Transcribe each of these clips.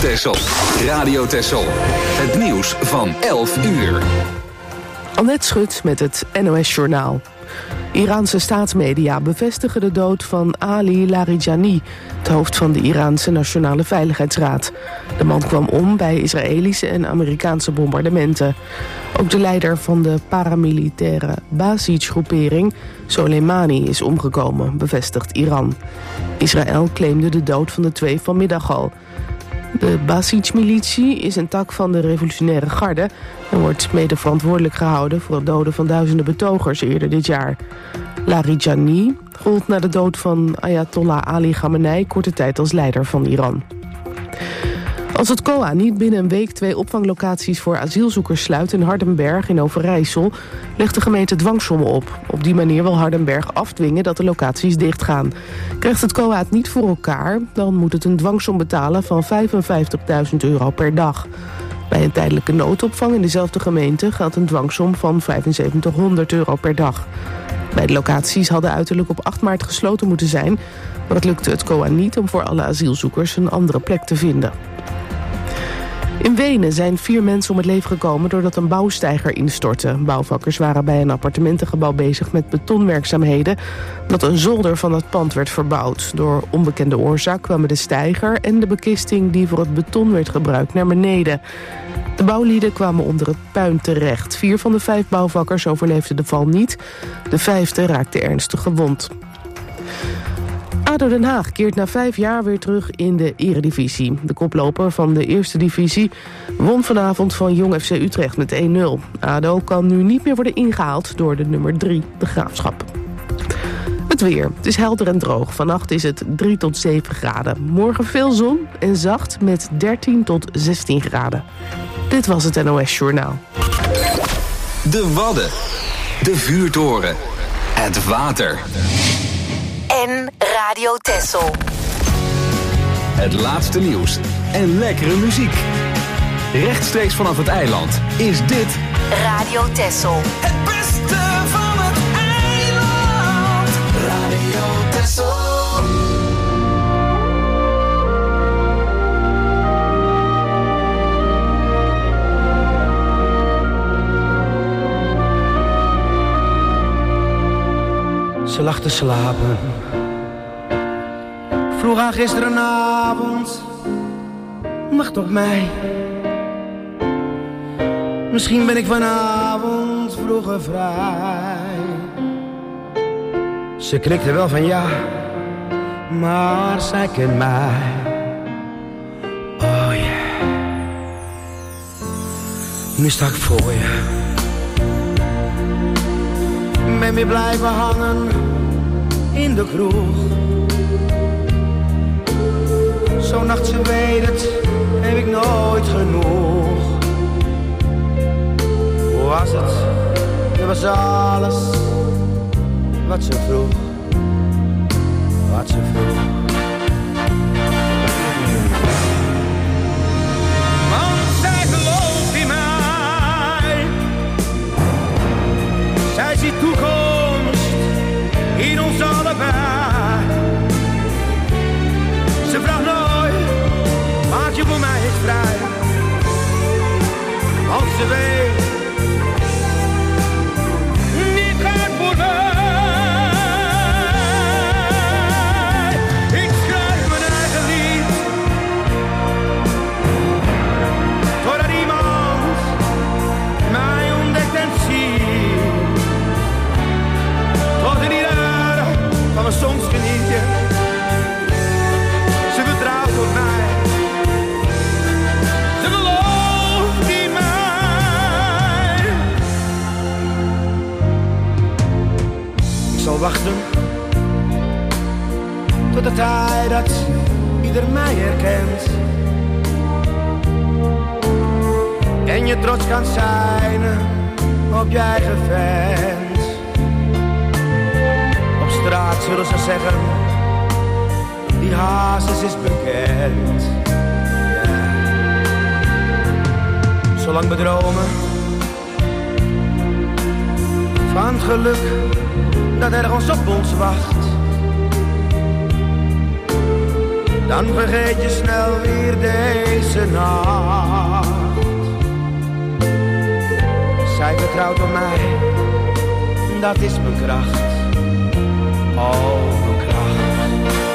Texel. Radio Texel. Het nieuws van 11 uur. Annette Schut met het NOS-journaal. Iraanse staatsmedia bevestigen de dood van Ali Larijani, het hoofd van de Iraanse Nationale Veiligheidsraad. De man kwam om bij Israëlische en Amerikaanse bombardementen. Ook de leider van de paramilitaire Basij-groepering, Soleimani, is omgekomen, bevestigt Iran. Israël claimde de dood van de twee vanmiddag al. De Basij-militie is een tak van de revolutionaire garde en wordt mede verantwoordelijk gehouden voor het doden van duizenden betogers eerder dit jaar. Larijani gold na de dood van Ayatollah Ali Khamenei korte tijd als leider van Iran. Als het COA niet binnen een week 2 opvanglocaties voor asielzoekers sluit in Hardenberg in Overijssel, legt de gemeente dwangsommen op. Op die manier wil Hardenberg afdwingen dat de locaties dichtgaan. Krijgt het COA het niet voor elkaar, dan moet het een dwangsom betalen van €55.000 per dag. Bij een tijdelijke noodopvang in dezelfde gemeente geldt een dwangsom van €7500 per dag. Beide locaties hadden uiterlijk op 8 maart gesloten moeten zijn, maar het lukte het COA niet om voor alle asielzoekers een andere plek te vinden. In Wenen zijn 4 mensen om het leven gekomen doordat een bouwsteiger instortte. Bouwvakkers waren bij een appartementengebouw bezig met betonwerkzaamheden, dat een zolder van het pand werd verbouwd. Door onbekende oorzaak kwamen de steiger en de bekisting die voor het beton werd gebruikt naar beneden. De bouwlieden kwamen onder het puin terecht. 4 van de 5 bouwvakkers overleefden de val niet. De 5e raakte ernstig gewond. ADO Den Haag keert na 5 jaar weer terug in de eredivisie. De koploper van de eerste divisie won vanavond van Jong FC Utrecht met 1-0. ADO kan nu niet meer worden ingehaald door de nummer 3, de Graafschap. Het weer. Het is helder en droog. Vannacht is het 3 tot 7 graden. Morgen veel zon en zacht met 13 tot 16 graden. Dit was het NOS Journaal. De Wadden. De vuurtoren. Het water. En Radio Texel. Het laatste nieuws en lekkere muziek. Rechtstreeks vanaf het eiland is dit Radio Texel. Het beste van het eiland. Radio Texel. Ze lag te slapen. Vroeg aan gisterenavond. Wacht op mij. Misschien ben ik vanavond vroeger vrij. Ze knikte wel van ja, maar zij kent mij. Oh yeah. Nu sta ik voor je. Ben weer blijven hangen in de kroeg. Zo'n nacht, ze weet het, heb ik nooit genoeg. Hoe was het? Dat was alles wat ze vroeg. Wat ze vroeg. Want zij gelooft in mij. Zij ziet toekomst in ons allebei. Ze vraagt nooit, maak je voor mij eens vrij. Want ze weet, niet gaat voor mij. Ik schrijf mijn eigen lied, totdat iemand mij ontdekt en ziet. Tot in ieder van me soms geniet je. Ze vertrouwt op mij. Ze gelooft in mij. Ik zal wachten tot de tijd dat ieder mij herkent. En je trots kan zijn op je eigen vent. Op straat zullen ze zeggen, die Hazes is bekend. Yeah. Zolang we dromen van het geluk dat ergens op ons wacht. dan vergeet je snel weer deze nacht. Zij vertrouwt op mij, dat is mijn kracht. Oh, mijn kracht.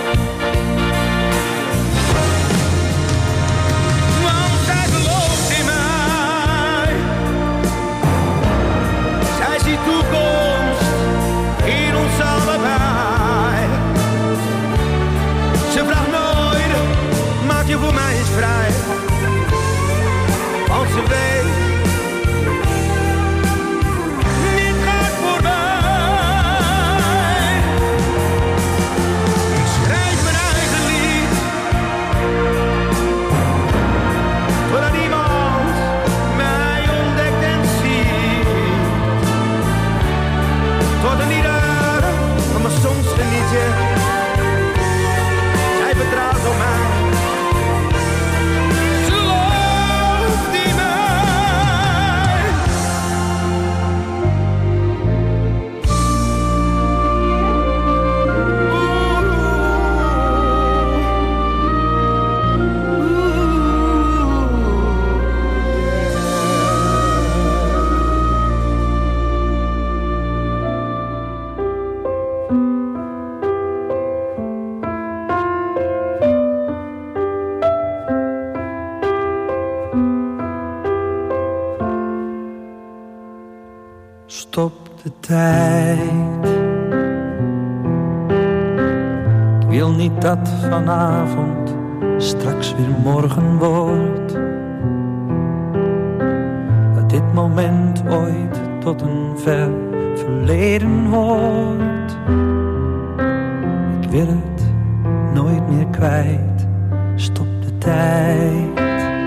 Want zij gelooft in mij. Zij ziet toekomst in ons allebei. Ze vraagt nooit, maak je voor mij eens vrij. Want ze weet, niet gaat voorbij. Ik schrijf mijn eigen lied, totdat iemand mij ontdekt en ziet. Tot een ieder van mijn soms geniet je. Zij vertrouwt op mij. Stop de tijd. Ik wil niet dat vanavond straks weer morgen wordt. Dat dit moment ooit tot een ver verleden hoort. Ik wil het nooit meer kwijt. Stop de tijd.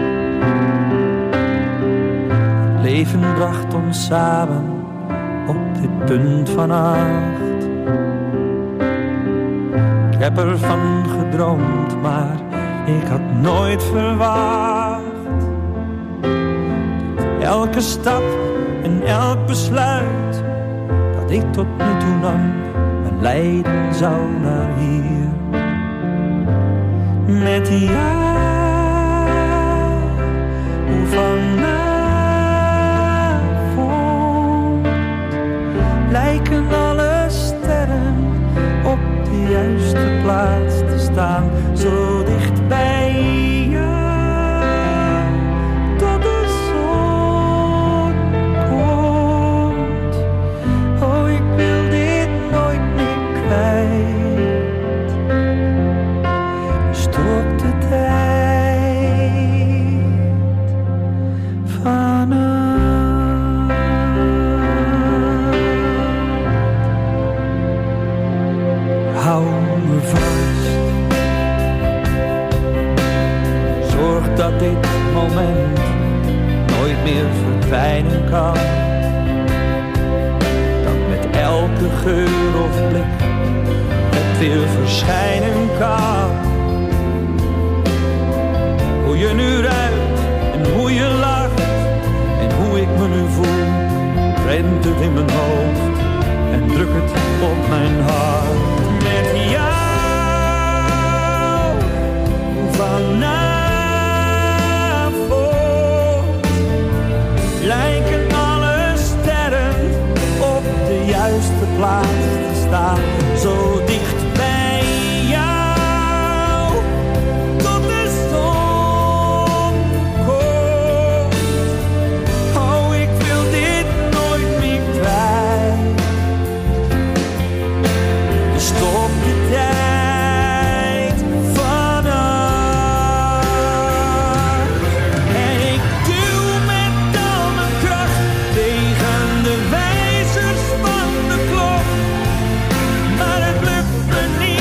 Het leven bracht ons samen op dit punt van 8. Ik heb ervan gedroomd, maar ik had nooit verwacht dat elke stap en elk besluit dat ik tot nu toe nam, me leiden zou naar hier. Met jou, vanavond lijken alle sterren op de juiste plaats te staan, zo dicht bij jou, tot de zon komt. Oh, ik wil dit nooit meer kwijt. Stop de tijd vanaf. Hou me vast. Zorg dat dit moment nooit meer verdwijnen kan. Dat met elke geur of blik het weer verschijnen kan. Hoe je nu ruikt en hoe je lacht en hoe ik me nu voel, rent het in mijn hoofd en druk het op mijn hart. Met jou vanavond lijken alle sterren op de juiste plaats te staan, zo dicht bij jou, tot de zon komt. Oh, ik wil dit nooit meer kwijt. Stop de tijd vanaf. En ik duw met al mijn kracht tegen de wijzers van de klok. Maar het lukt me niet.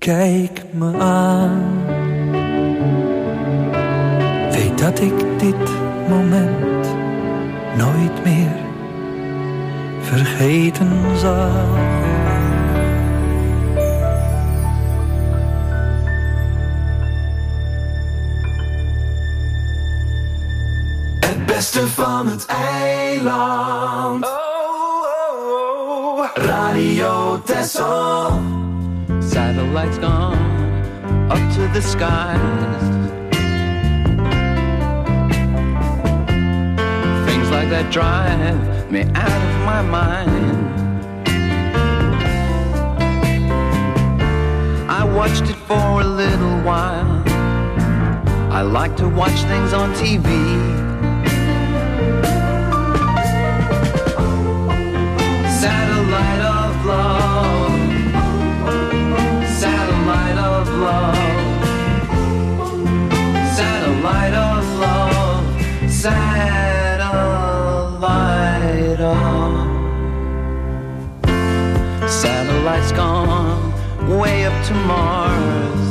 Kijk me aan. Weet dat ik dit moment nooit meer vergeten zal. Het beste van het eiland. Radio Texel. Satellites gone up to the skies. Things like that drive me out of my mind. I watched it for a little while. I like to watch things on TV. Satellite of love. Satellite of love. Satellite of love. Satellite of. Satellite's gone way up to Mars.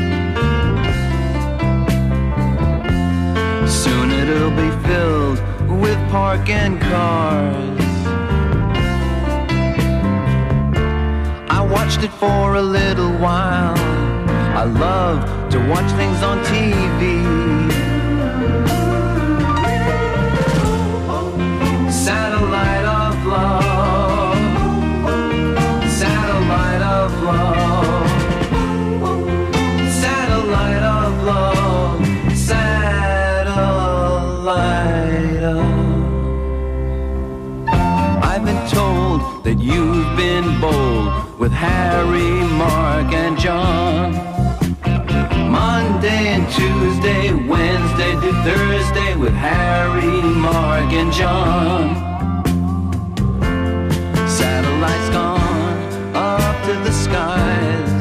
Soon it'll be filled with parking cars. I watched it for a little while. I love to watch things on TV. Satellite of love. Satellite of love. Satellite of love. Satellite of. I've been told that you've been bold with Harry, Mark, and John. Monday and Tuesday, Wednesday to Thursday with Harry, Mark, and John. Satellites gone up to the skies.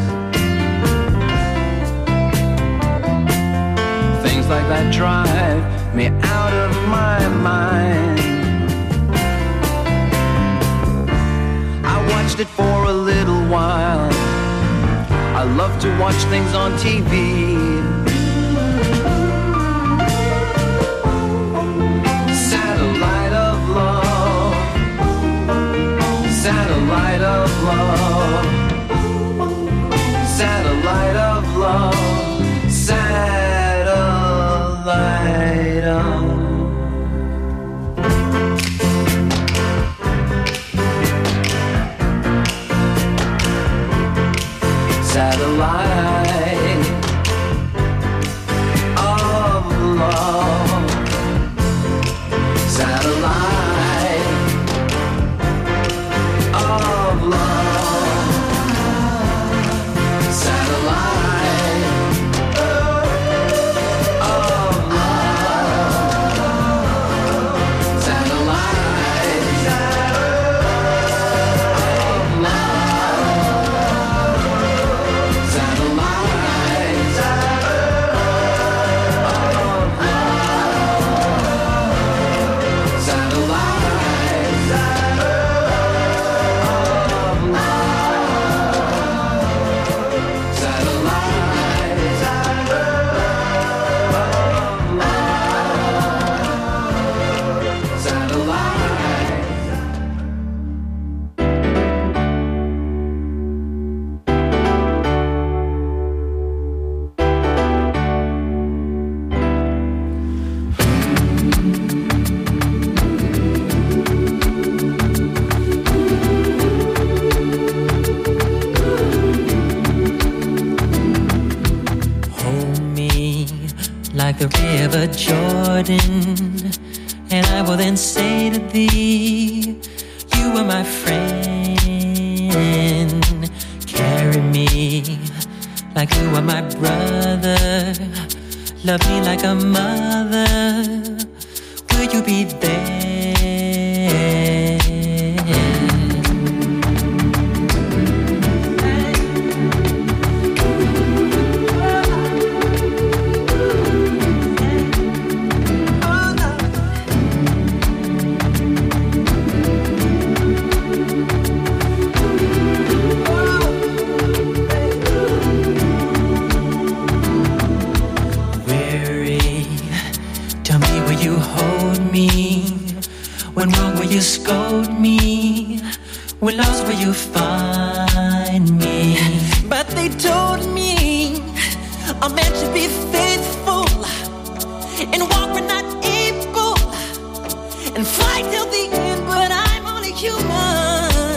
Things like that drive me out of my mind. Watched it for a little while. I love to watch things on TV. Satellite of love. Satellite of love. Satellite of love. Satellite of. Satellite of love. Satellite of love. Satellite of love. like the river Jordan, and I will then say to thee, you are my friend. Carry me like you are my brother. Love me like a mother. Will you be there? you scold me. We're lost where you find me. But they told me a man should be faithful and walk when not able and fight till the end, but I'm only human.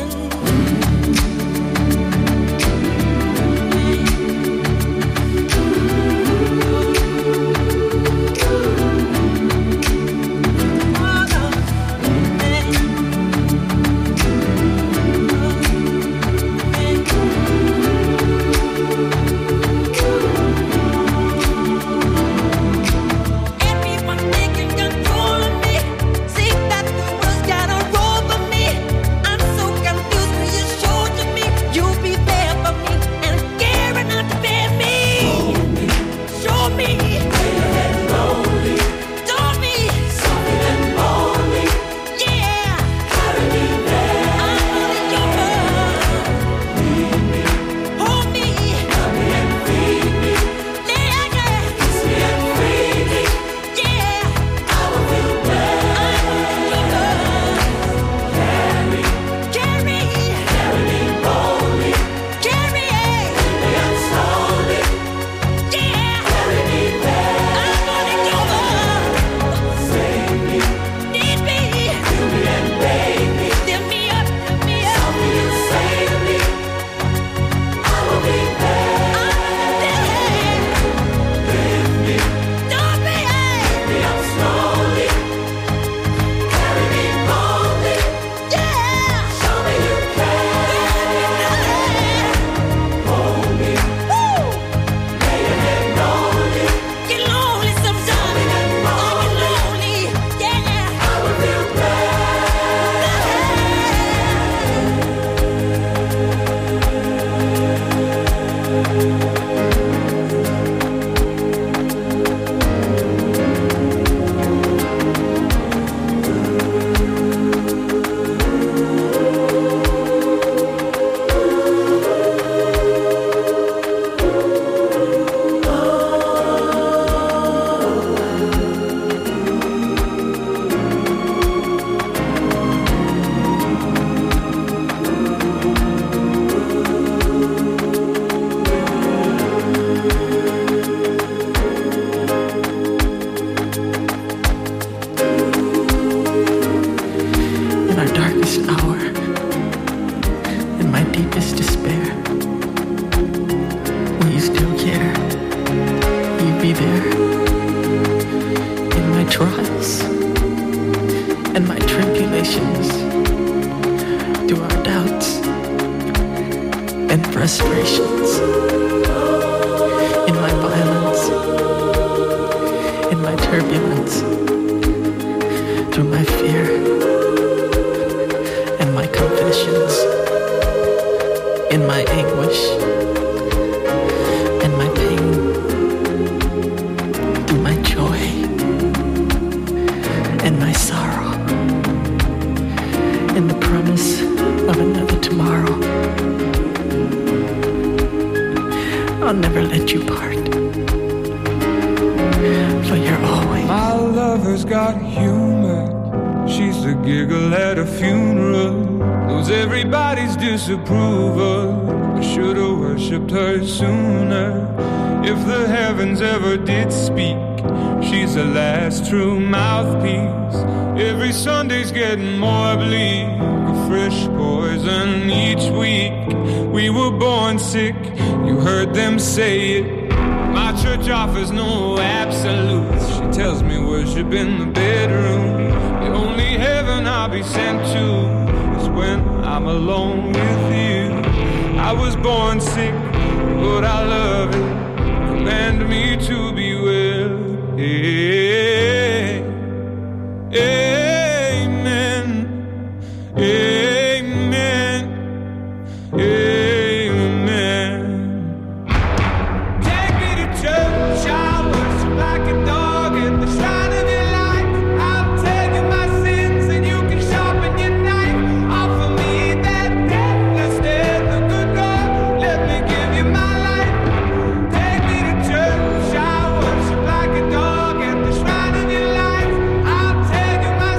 Offers no absolutes. She tells me worship in the bedroom. The only heaven I'll be sent to is when I'm alone with you. I was born sick, but I love it. Command me to be well. Hey, amen. Amen. Amen. Take me to church. I worship like a dog at the shrine of your light. I'll tell you my sins and you can sharpen your knife. Offer me that deathless death, the good God. Let me give you my life. Take me to church. I worship like a dog at the shrine of your life. I'll tell you my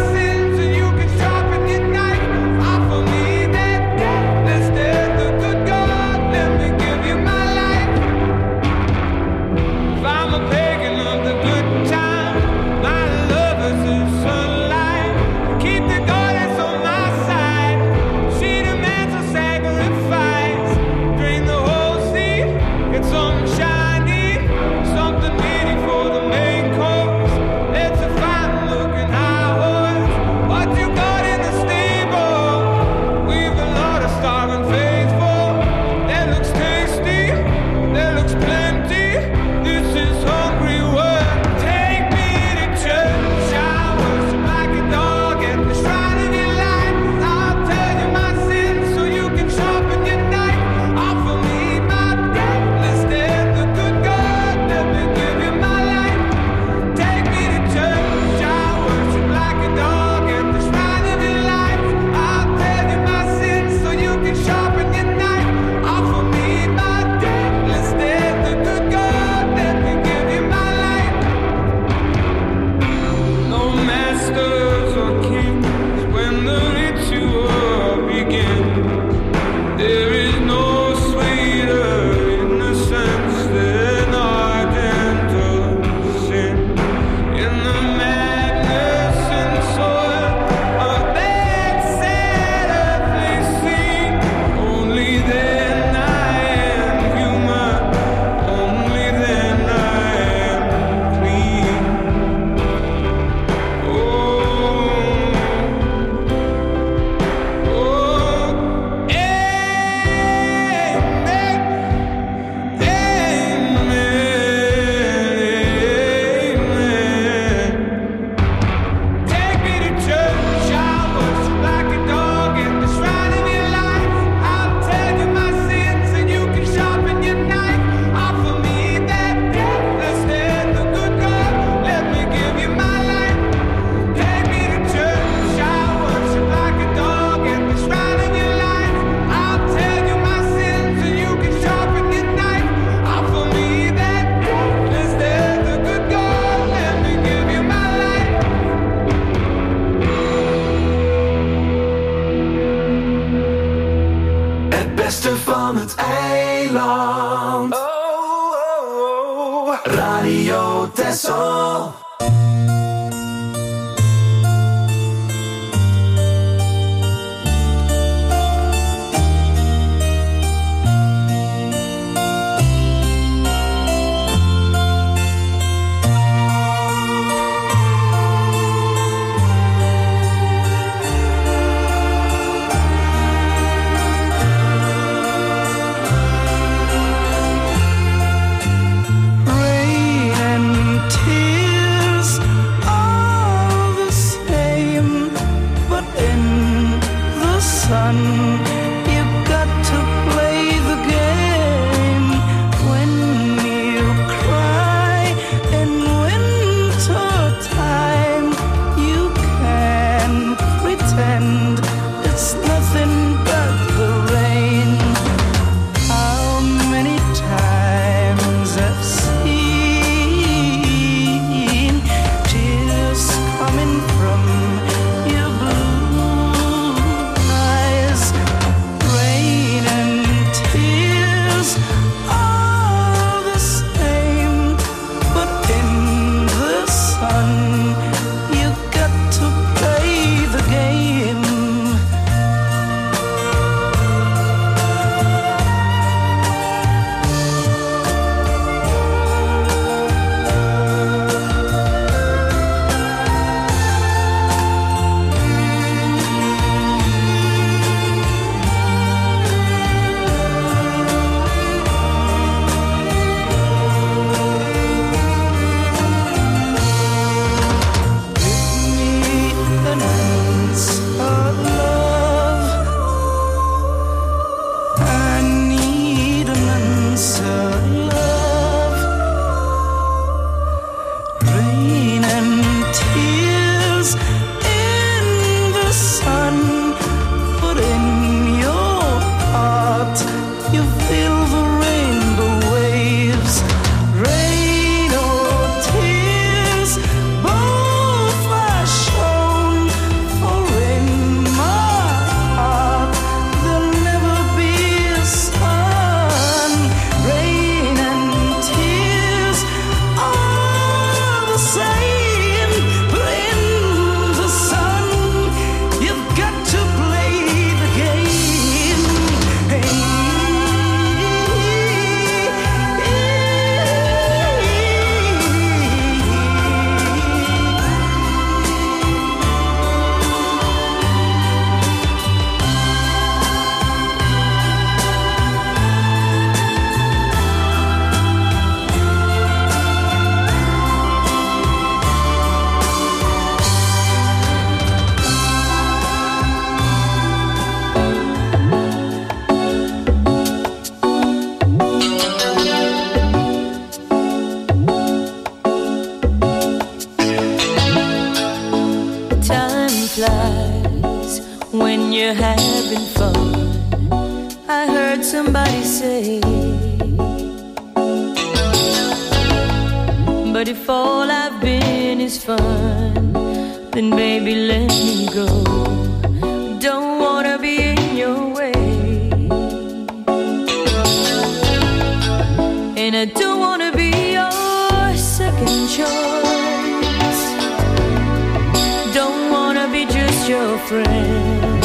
eiland. Radio Texel. But if all I've been is fun, then baby let me go. Don't wanna be in your way, and I don't wanna be your second choice. Don't wanna be just your friend.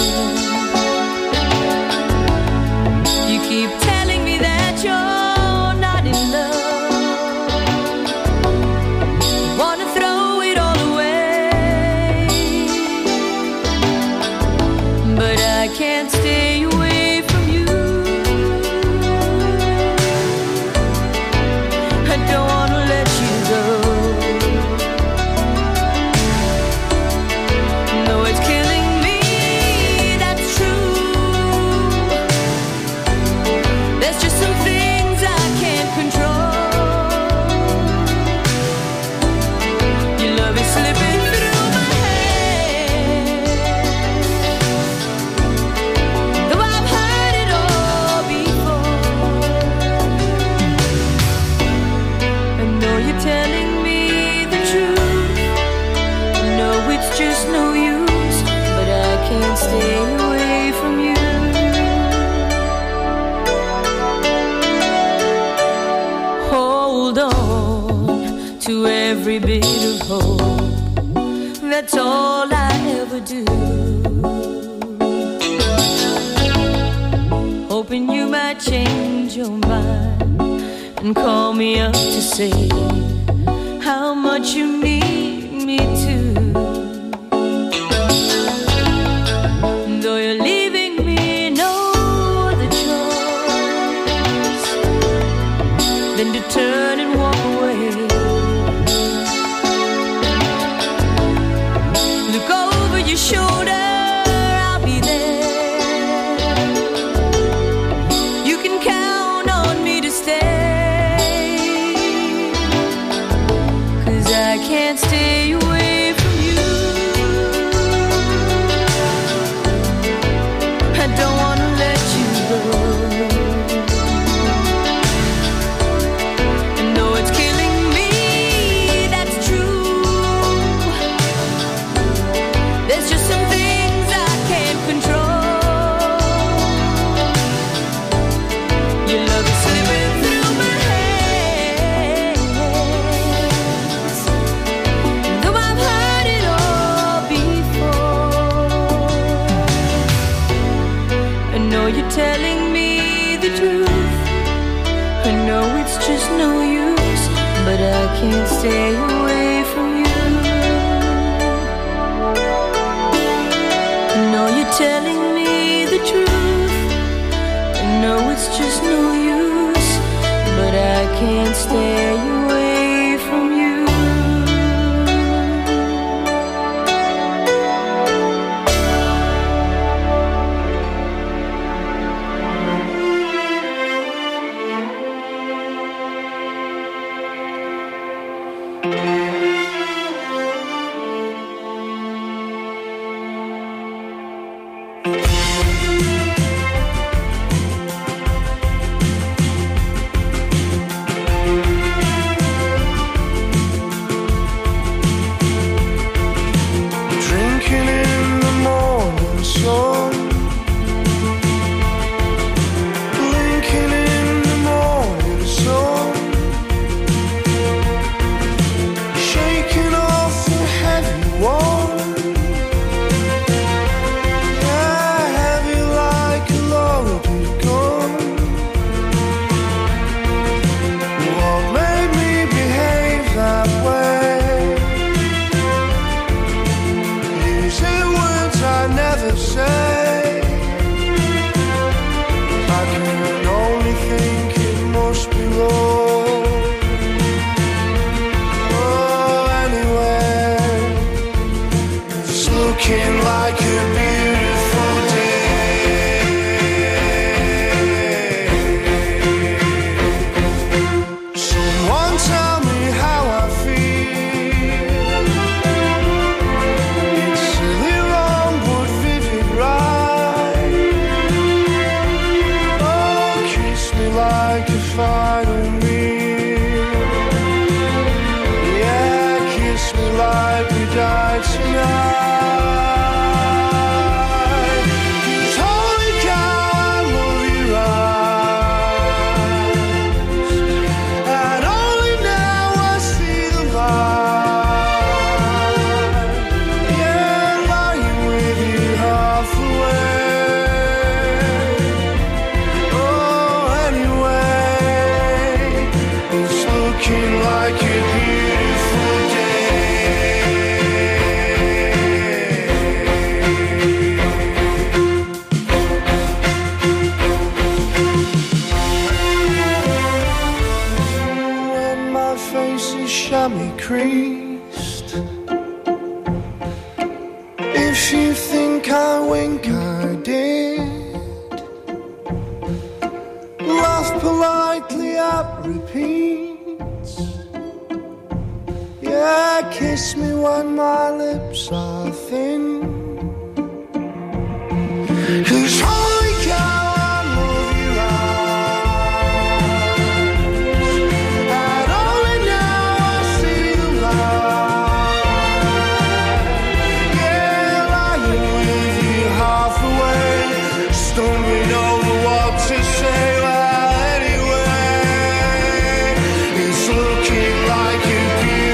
You keep telling me that you're not in love. Wanna throw it all away, but I can't stay away from you. I don't wanna let you go. No, it's killing me to every bit of hope. That's all I ever do. Hoping you might change your mind and call me up to say how much you need me to. Though you're leaving me no other choice than to turn and walk away. Look over your shoulder, I'll be there. You can count on me to stay, 'cause I can't stay away from you. I don't wanna let you go. And though it's killing me, that's true. There's just some things I can't control. Your love is slipping through my hands. Though I've heard it all before, I know you're telling me the truth. I know it's just no use, but I can't stay away from you. I know you're telling me the truth. I know it's just no use, but I can't stay away from you. Drinking in the morning sun, blinking in the morning sun, shaking off the heavy one. Yeah, heavy like a loaded gun. What made me behave that way? Using words I never say. I can only think it must be wrong. Oh, anyway, it's looking like a beautiful day. Someone tell me how I feel. It's silly wrong but vivid right. Oh, kiss me like a final meal. Yeah, kiss me like we died tonight. 'Cause holy cow, I love your eyes, and only now I see the light. Yeah, lying with you half away. Oh, anyway, it's looking like a beautiful day. When my face is chamois creased, if you think I wink, I did. Laugh politely at repeats. Yeah, kiss me when my lips are thin. 'Cause holy cow, I love your eyes, and only now I see the light. Yeah, lying with you half away, stumbling over what to say. Well, anyway, it's looking like a beautiful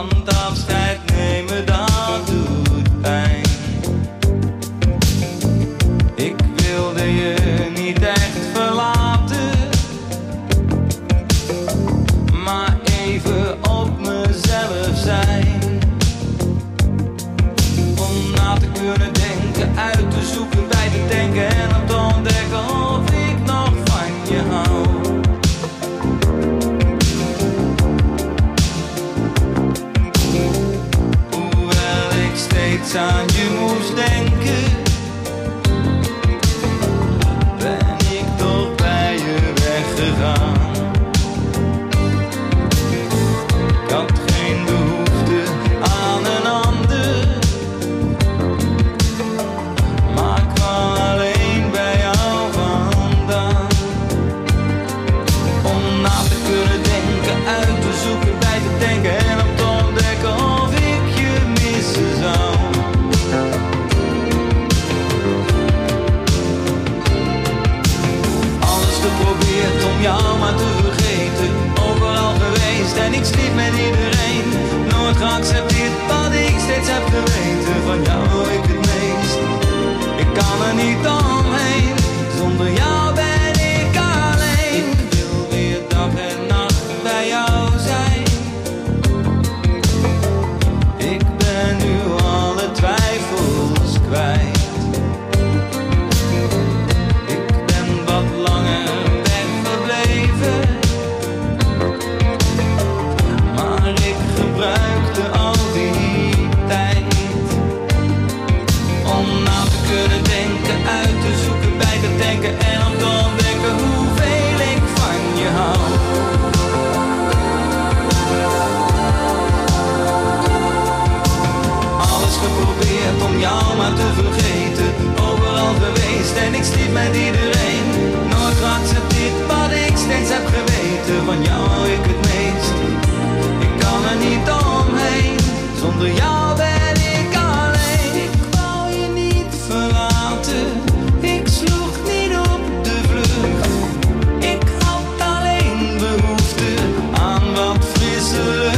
Want afscheid nemen, dat doet pijn. Ik wilde je niet echt verlaten, maar even op mezelf zijn. Om na te kunnen denken, uit te zoeken, bij te denken en om te ontdekken of ik nog van je hou. Hoewel ik steeds aan je moest denken, ben ik toch bij je weggegaan. Ik had geen behoefte aan een ander, maar ik kwam alleen bij jou vandaan. Om na te kunnen denken, uit te zoeken, bij te denken en om te ontdekken of ik je missen zou. Alles geprobeerd om jou maar te vergeten, overal geweest en ik sliep met iedereen. Nooit geaccepteerd wat ik steeds heb geweten, van jou hou ik het meest. Ik kan er niet omheen, zonder jou ben ik alleen. Ik wil weer dag en nacht bij jou zijn. Ik ben nu alle twijfels kwijt. Ik ben wat langer weggebleven, maar ik gebruikte al die tijd om na te kunnen denken, uit te zoeken, bij te denken en om te ontdekken hoeveel ik van je hou. Alles geprobeerd om jou maar te vergeten, overal geweest en ik sliep met iedereen. Nooit geaccepteerd wat ik steeds heb geweten, van jou hou ik het meest. Ik kan er niet omheen, zonder jou ben ik alleen. Ik wou je niet verlaten, ik sloeg niet op de vlucht. Ik had alleen behoefte aan wat frisse lucht.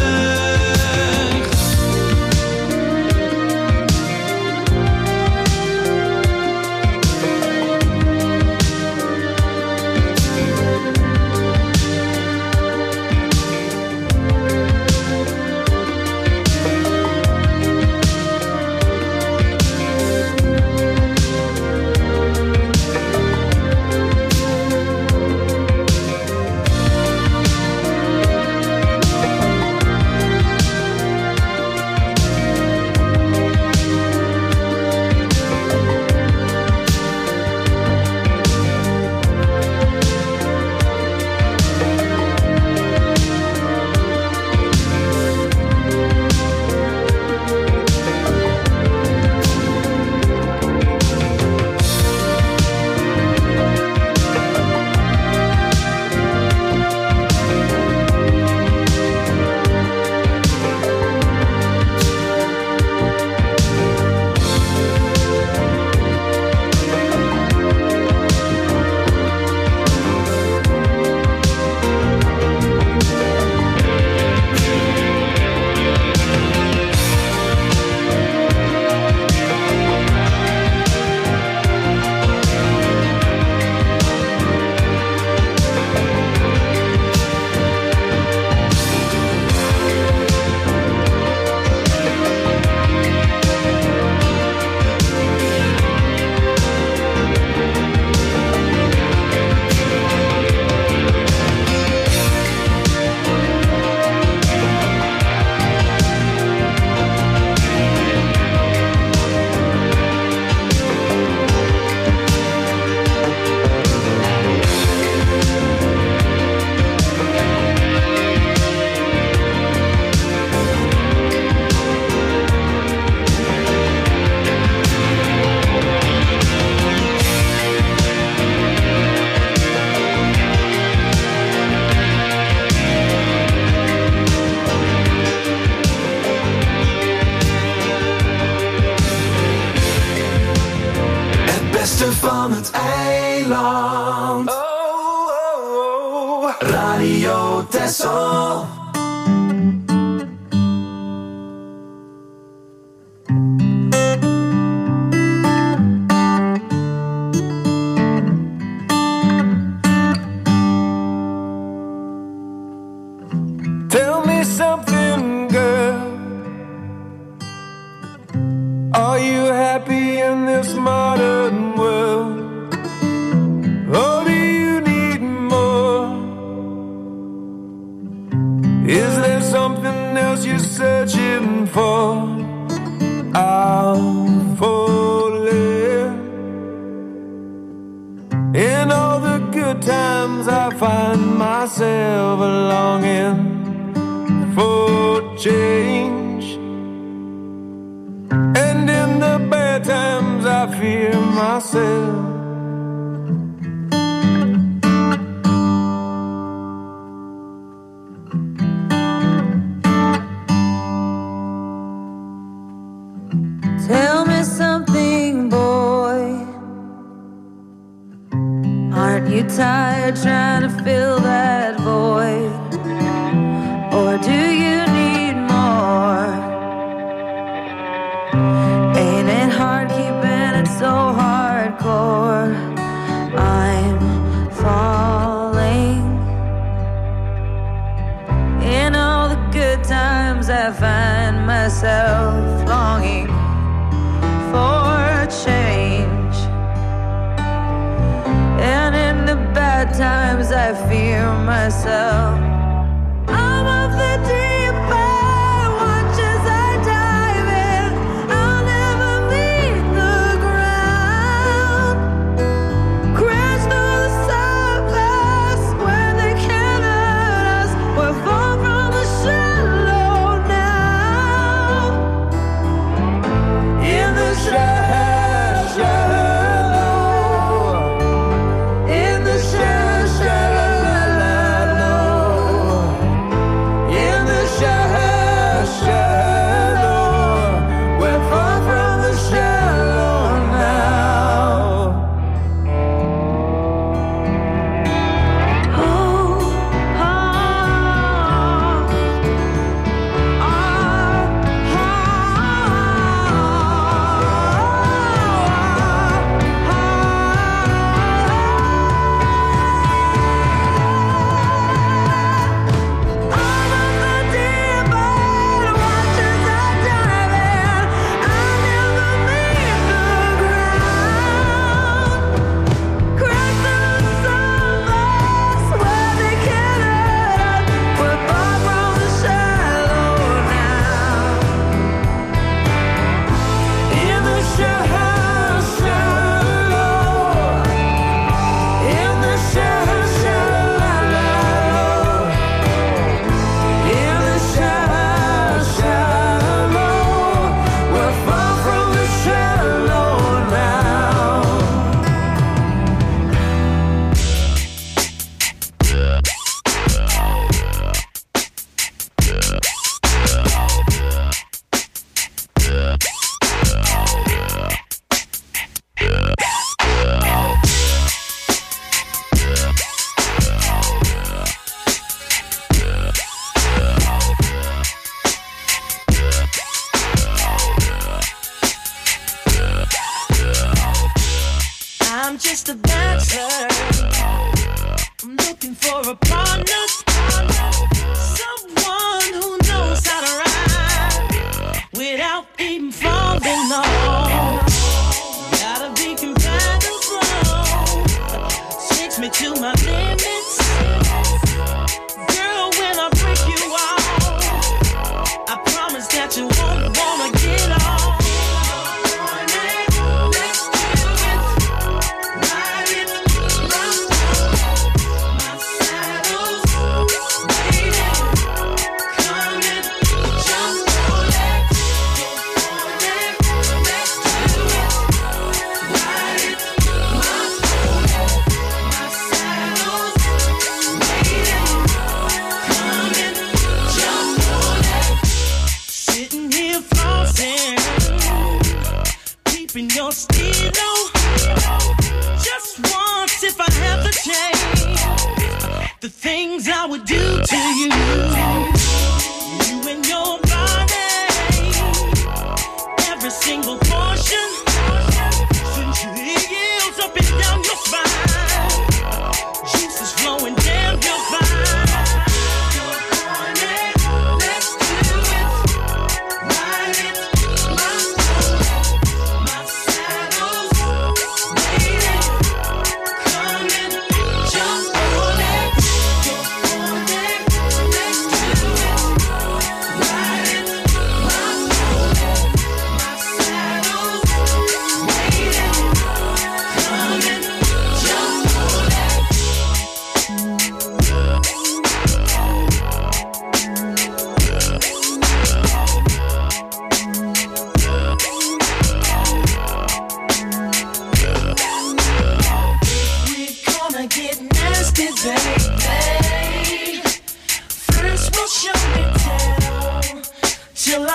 van het eiland. Radio Texel. Are you happy in this modern world? Or do you need more? Is there something else you're searching for? I'm falling. In all the good times I find myself longing for change, and in the bad times I fear myself. Tell me something, boy. Aren't you tired trying to fill that void? Or do you need more? Ain't it hard keeping it so hardcore? I'm falling. In all the good times I find myself longing for change, and in the bad times I fear myself. I'm of the deep end, watch as I dive in. I'll never meet the ground. Crash through the surface where they can't hurt us. We're far from the shallow now. In the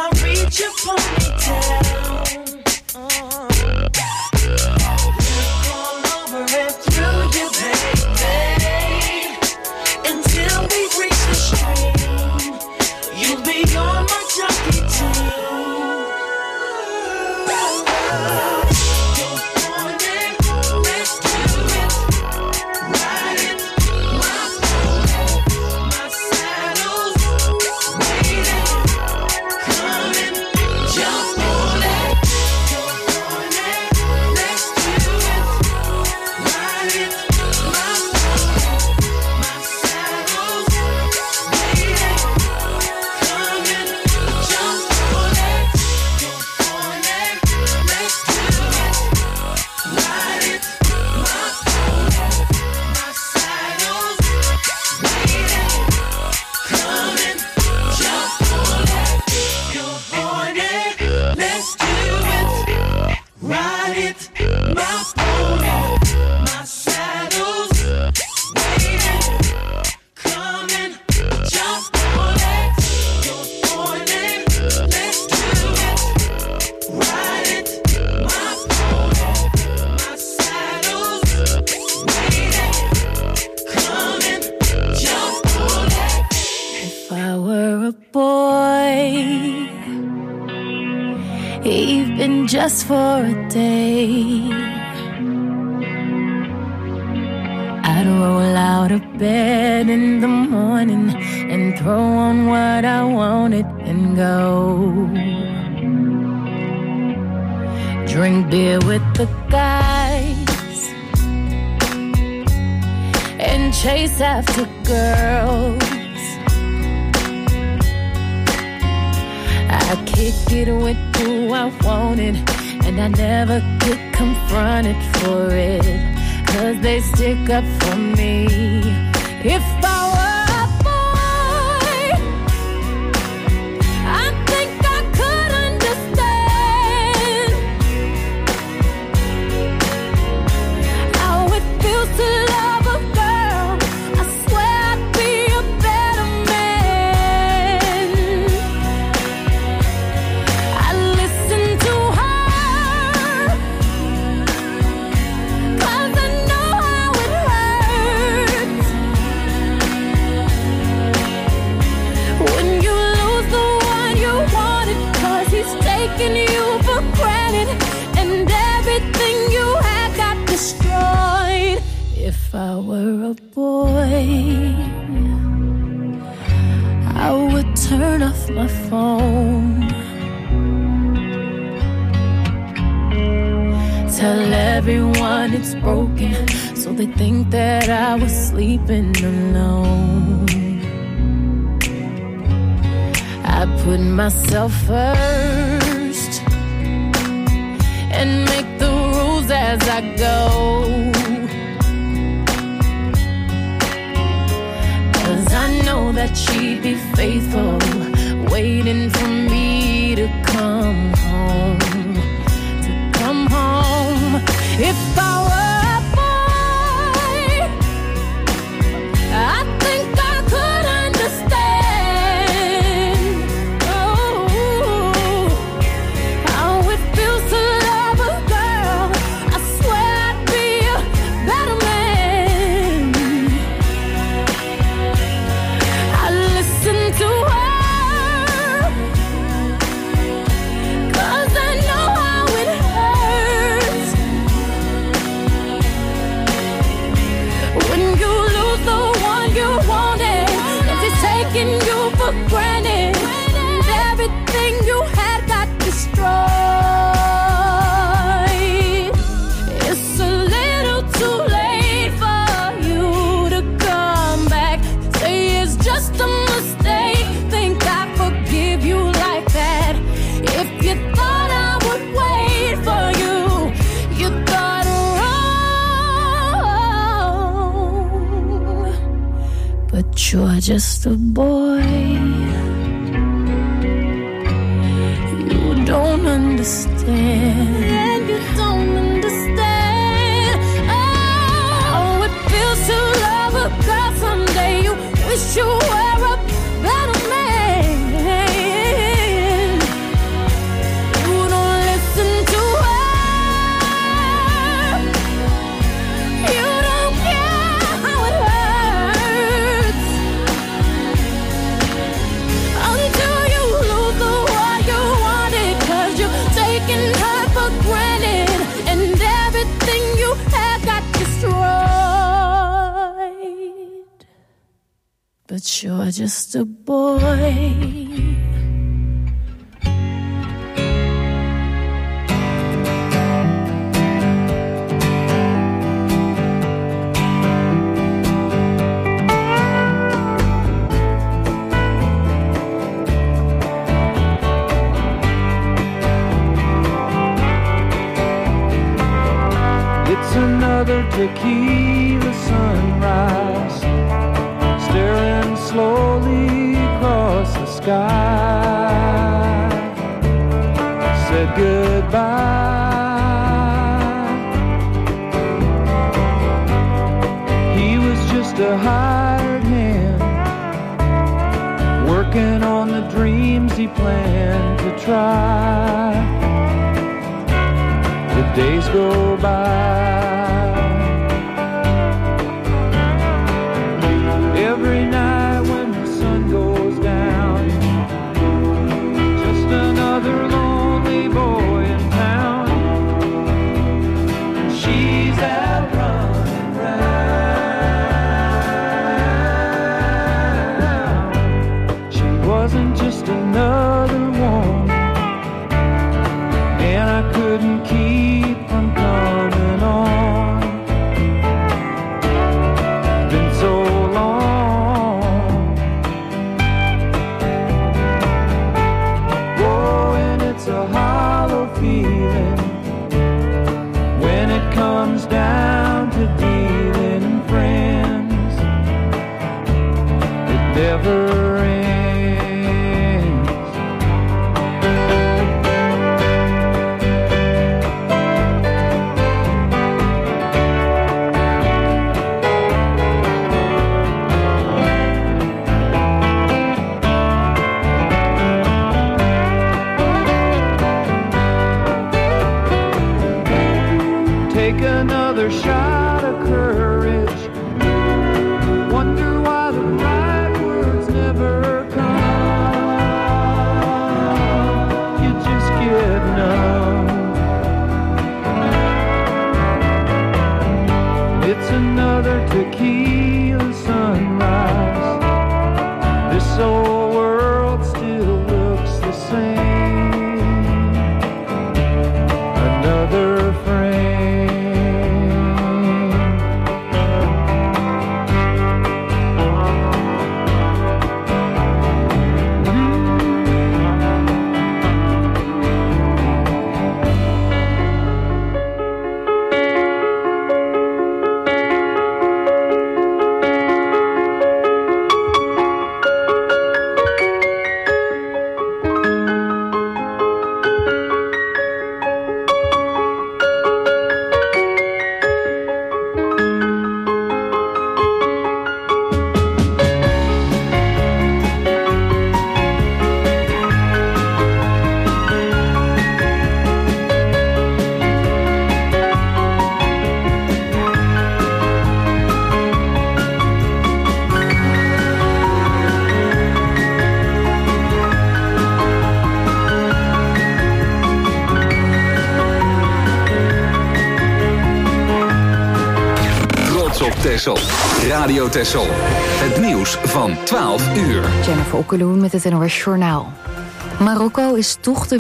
reach your ponytail. All over and through you, baby. Until we reach the stream, you'll be on my junkie team. Just for a day, I'd roll out of bed in the morning and throw on what I wanted and go drink beer with the guys and chase after girls. I kick it with who I wanted, and I never get confronted for it, 'cause they stick up for me. If I were a boy, I think I could understand how it feels to love a girl. I swear I'd be a better man. I listen to her, 'cause I know how it hurts when you lose the one you wanted, 'cause he's taking you for granted and everything you had got destroyed. If I were a boy, I would turn off my phone, tell everyone it's broken, so they think that I was sleeping alone. I put myself first and make the rules as I go, 'cause I know that she'd be faithful, waiting for me to come home, to come home. If I were a boy, I think I could understand, oh, how it feels to love a girl. I swear I'd be a better man. I listen to her, 'cause I know how it hurts when you lose the one you wanted, and he's taking you for granted, and everything you had got destroyed. It's a little too late for you to come back. Say it's just a mistake, think I forgive you like that. If you thought I would wait for you, you thought wrong. But you're just a boy, you don't understand. You don't understand. Oh, it feels to love a girl someday. You wish you were a better man. you're just a boy. It's another tequila sunrise, staring slowly across the sky. Said goodbye. He was just a hired hand, working on the dreams he planned to try. The days go by. Every night when the sun goes down, just another lonely boy in town. She's out running round. She wasn't just another woman, and I couldn't keep from coming on. Been so long. Oh, and it's a hollow feeling when it comes down to dealing friends. It never ends. Take another shot of courage. Wonder why the right words never come. You just get numb. It's another tequila sunrise. This old world still looks the same. Another frame. Texel. Radio Texel. Het nieuws van 12 uur. Jennifer Okkeloen met het NOS Journaal. Marokko is toch de